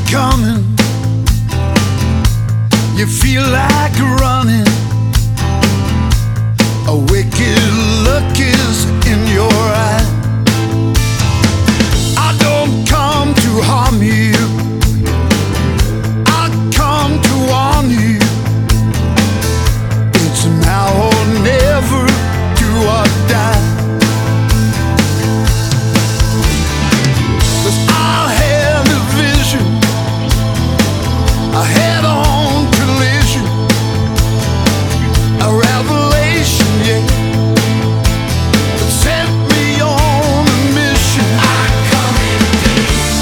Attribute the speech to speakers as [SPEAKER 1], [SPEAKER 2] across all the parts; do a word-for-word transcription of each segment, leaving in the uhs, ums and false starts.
[SPEAKER 1] coming. You feel like running. A wicked look is in your eye. I don't come to harm you, I come to warn you. It's now or never, do or die. 'Cause I had a vision, a head-on collision, a revelation, yeah, that set me on a mission. I come in peace.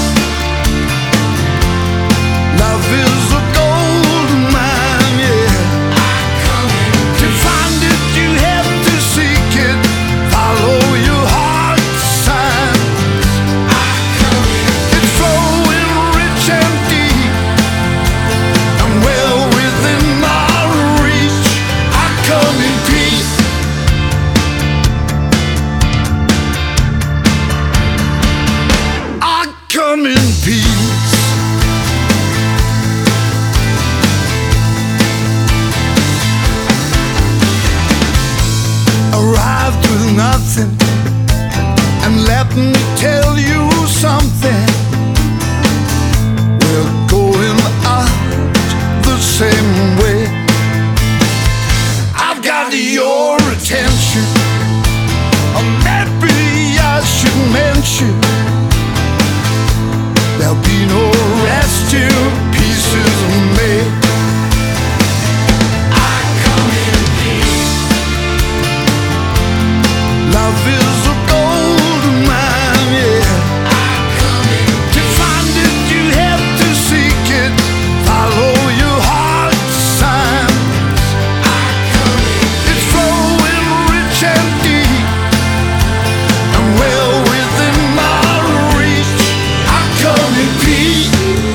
[SPEAKER 1] Love is a gold mine, yeah. I come in peace. To find it, you have to seek it. Follow your heart's sign. I come in peace. It's flowing rich and deep, and well within my reach. I come in peace. I come in peace. Arrived with nothing, and let me tell you something. We're going out the same way. I've got your attention, or maybe I should mention there'll be no rest till pieces are made. I come in peace. Love is a gold mine, yeah. I come in peace. To find it, you have to seek it. Follow your heart's signs. I come in peace. It's flowing rich and deep, and well within my reach. I come in peace.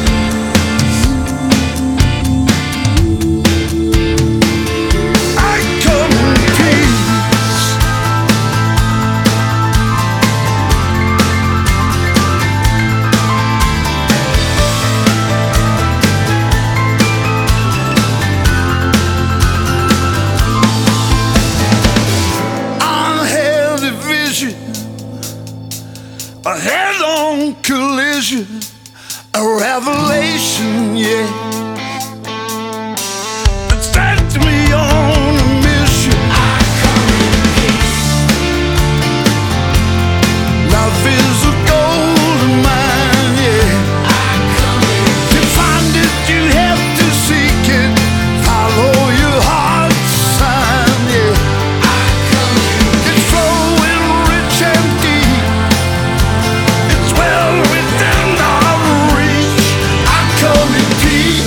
[SPEAKER 1] I come in peace. Unhealthy vision, a head-on collision, a revelation, yeah, that set me on a mission. I come in peace. Love is a gold mine, yeah. I come in peace. To find it, you have to seek it. Follow your heart's sign, yeah. I come in peace. It's flowing rich and deep, it's well within our reach. I come in peace.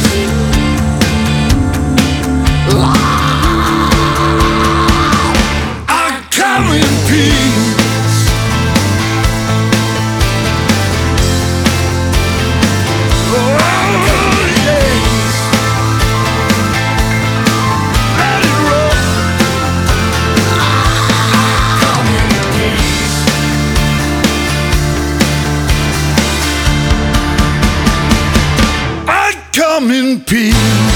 [SPEAKER 1] I come in peace. Oh, yes. Let it roll. Come in peace. I come in peace.